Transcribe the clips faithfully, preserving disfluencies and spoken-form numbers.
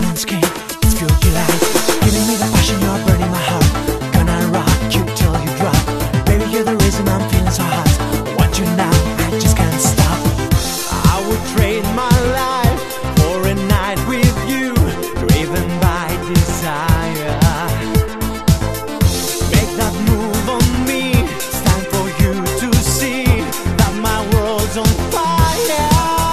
adrenaline's king, it's pure delight. Giving me the passion, you're burning my heart. Gonna rock you till you drop. Baby, you're the reason I'm feeling so hot. Want you now, I just can't stop. I would trade my life for a night with you, driven by desire. Make that move on me, it's time for you to see that my world's on fire.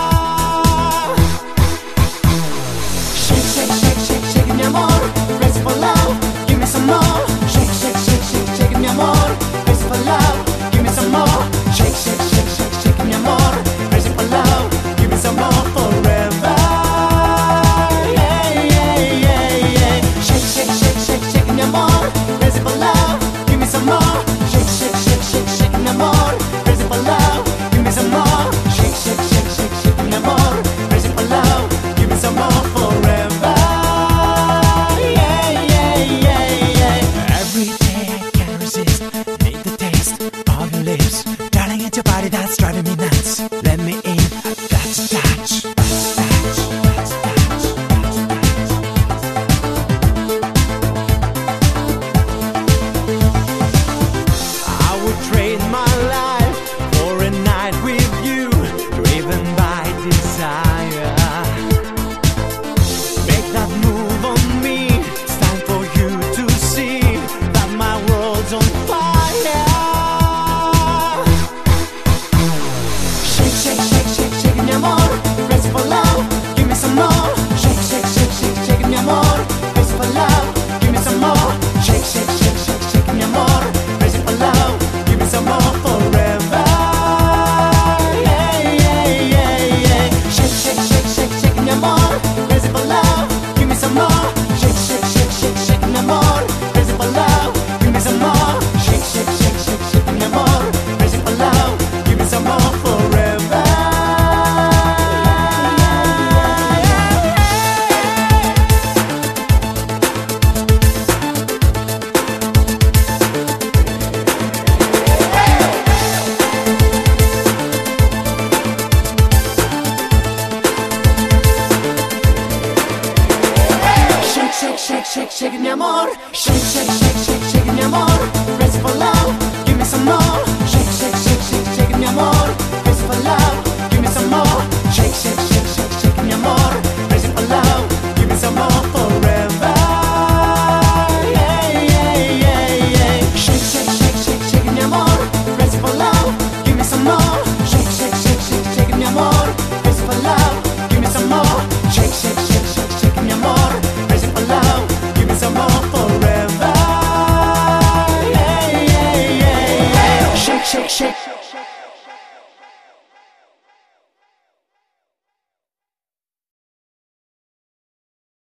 Shake, shake, shake, shake, shake, mi amor, crazy for love, give me some more. Shake, shake, shake, shake, shake, mi amor, crazy for love, give me some more. Shake, shake, shake, shake, shake, mi amor, crazy for love, give me some more forever. Yeah, yeah, yeah, yeah. Shake, shake, shake, shake, shake, mi amor, crazy for love, give me some more. Shake, shake, shake, shake, shake, mi amor, crazy for love, give me some more. Shake, shake, shake, shake, shake, mi amor, crazy for love, give me some more forever. Yeah, yeah, yeah, yeah. Every day I can't resist, need the taste of your lips. Darling, it's your body that's driving me nuts. Let me in, I've got to touch. Touch, touch, touch, touch, I would trade my life for a night with you, driven by desire. Make that move on me, it's time for you to see that my world's on fire. Shake, shake, shake, shake, shake, mi amor, crazy for love, give me some more. Shake, shake, shake, shake, shake, mi amor, crazy for love, give me some more. Shake, shake, shake, shake, shake, mi amor, crazy for love, give me some more forever. Yeah, yeah, yeah, yeah. Shake, shake, shake, shake, shake, mi amor, crazy for love, give me some more. Shake, shake, shake, shake, shake, mi amor, crazy for love, give me some more. Shake, shake, shake, shake, shake, mi amor, crazy for love, give me some more forever. Shake, shake, shake, shake, shake, mi amor. Shake, shake, shake, shake, shake, mi amor. Crazy for love, give me some more. Shake, shake, shake, shake, shake, mi amor.